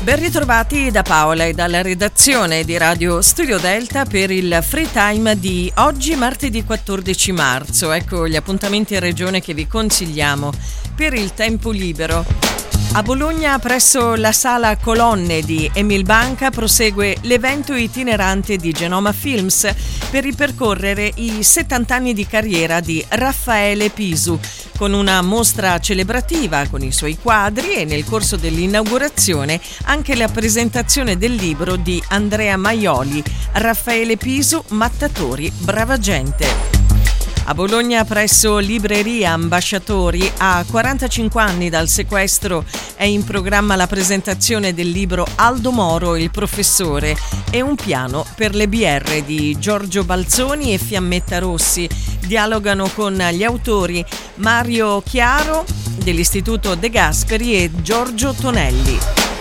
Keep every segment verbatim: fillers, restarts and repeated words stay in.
Ben ritrovati da Paola e dalla redazione di Radio Studio Delta per il Free Time di oggi, martedì quattordici marzo. Ecco gli appuntamenti in regione che vi consigliamo per il tempo libero. A Bologna, presso la Sala Colonne di Emil Banca, prosegue l'evento itinerante di Genoma Films per ripercorrere i settanta anni di carriera di Raffaele Pisu, con una mostra celebrativa con i suoi quadri e nel corso dell'inaugurazione anche la presentazione del libro di Andrea Maioli, Raffaele Pisu, Mattatori, brava gente. A Bologna, presso Libreria Ambasciatori, a quarantacinque anni dal sequestro, è in programma la presentazione del libro Aldo Moro, il professore, e un piano per le B R di Giorgio Balzoni e Fiammetta Rossi. Dialogano con gli autori Mario Chiaro dell'Istituto De Gasperi e Giorgio Tonelli.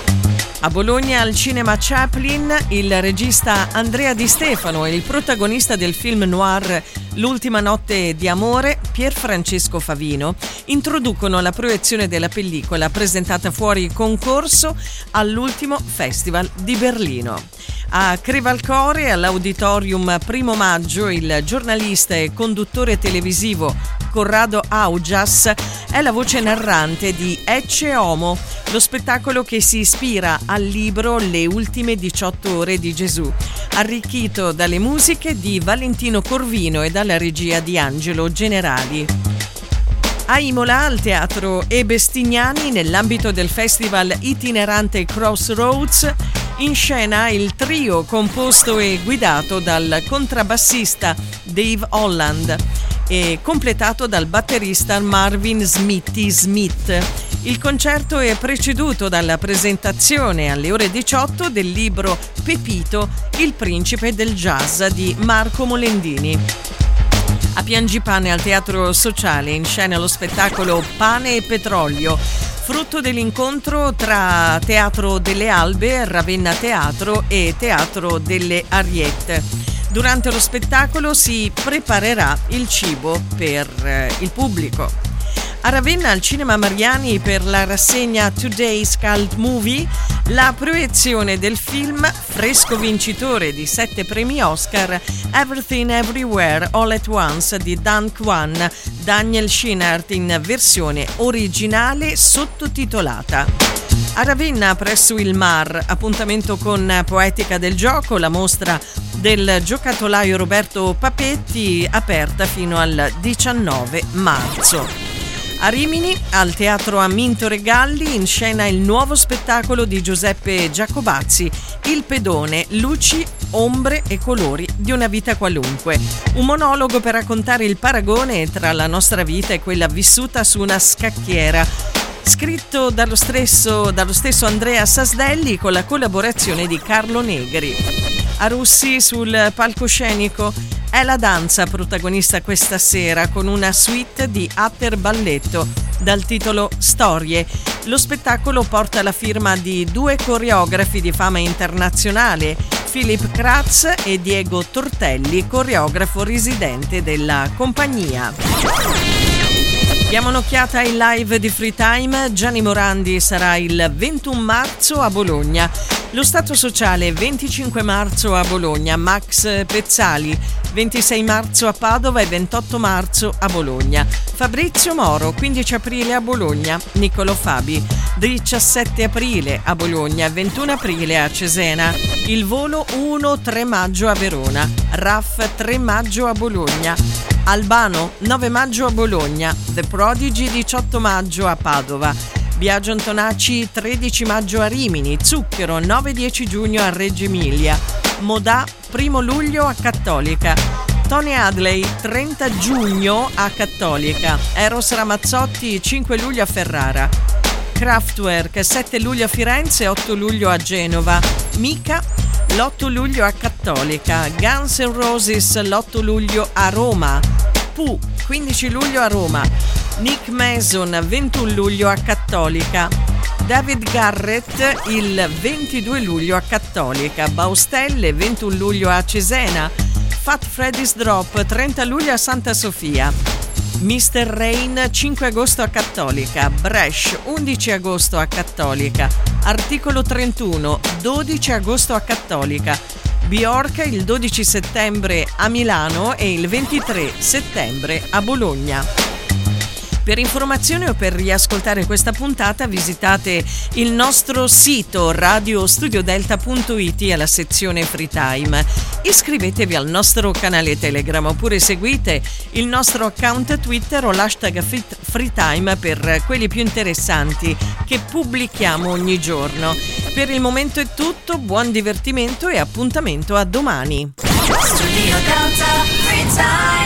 A Bologna, al Cinema Chaplin, il regista Andrea Di Stefano e il protagonista del film noir L'ultima notte di amore, Pier Francesco Favino, introducono la proiezione della pellicola presentata fuori concorso all'ultimo Festival di Berlino. A Crevalcore, all'Auditorium Primo Maggio, il giornalista e conduttore televisivo Corrado Augias è la voce narrante di Ecce Homo, lo spettacolo che si ispira al libro Le ultime diciotto ore di Gesù, arricchito dalle musiche di Valentino Corvino e dalla regia di Angelo Generali. A Imola, al Teatro E. Bestignani, nell'ambito del festival itinerante Crossroads, in scena il trio composto e guidato dal contrabbassista Dave Holland e completato dal batterista Marvin Smithy Smith. Il concerto è preceduto dalla presentazione alle ore diciotto del libro Pepito, il principe del jazz di Marco Molendini. A Piangipane, al Teatro Sociale, in scena lo spettacolo Pane e Petrolio, frutto dell'incontro tra Teatro delle Albe, Ravenna Teatro e Teatro delle Ariette. Durante lo spettacolo si preparerà il cibo per eh, il pubblico. A Ravenna, al Cinema Mariani, per la rassegna Today's Cult Movie, la proiezione del film fresco vincitore di sette premi Oscar, Everything Everywhere All at Once di Dan Kwan, Daniel Scheinert, in versione originale sottotitolata. A Ravenna, presso il Mar, appuntamento con Poetica del Gioco, la mostra del giocattolaio Roberto Papetti, aperta fino al diciannove marzo. A Rimini, al Teatro Amminto Regalli, in scena il nuovo spettacolo di Giuseppe Giacobazzi, Il pedone, luci, ombre e colori di una vita qualunque. Un monologo per raccontare il paragone tra la nostra vita e quella vissuta su una scacchiera, scritto dallo stesso, dallo stesso Andrea Sasdelli con la collaborazione di Carlo Negri. A Russi, sul palcoscenico, è la danza protagonista questa sera con una suite di Atter Balletto dal titolo Storie. Lo spettacolo porta la firma di due coreografi di fama internazionale, Philip Kratz e Diego Tortelli, coreografo residente della compagnia. Diamo un'occhiata ai live di Free Time. Gianni Morandi sarà il ventuno marzo a Bologna. Lo Stato Sociale venticinque marzo a Bologna, Max Pezzali, ventisei marzo a Padova e ventotto marzo a Bologna. Fabrizio Moro, quindici aprile a Bologna, Niccolo Fabi, diciassette aprile a Bologna, ventuno aprile a Cesena. Il volo uno tre maggio a Verona, Raff tre maggio a Bologna. Albano nove maggio a Bologna, The Prodigy diciotto maggio a Padova, Biagio Antonacci tredici maggio a Rimini, Zucchero nove dieci giugno a Reggio Emilia, Modà primo luglio a Cattolica, Tony Hadley trenta giugno a Cattolica, Eros Ramazzotti cinque luglio a Ferrara, Kraftwerk sette luglio a Firenze, otto luglio a Genova, Mica l'otto luglio a Cattolica, Guns N' Roses l'otto luglio a Roma, Pooh quindici luglio a Roma, Nick Mason ventuno luglio a Cattolica, David Garrett il ventidue luglio a Cattolica, Baustelle ventuno luglio a Cesena, Fat Freddy's Drop trenta luglio a Santa Sofia, mister Rain cinque agosto a Cattolica, Bresh undici agosto a Cattolica, Articolo trentuno dodici agosto a Cattolica, Bjork il dodici settembre a Milano e il ventitré settembre a Bologna. Per informazioni o per riascoltare questa puntata visitate il nostro sito radio studio delta punto it alla sezione Free Time. Iscrivetevi al nostro canale Telegram oppure seguite il nostro account Twitter o l'hashtag Free Time per quelli più interessanti che pubblichiamo ogni giorno. Per il momento è tutto, buon divertimento e appuntamento a domani. Studio Delta Free Time.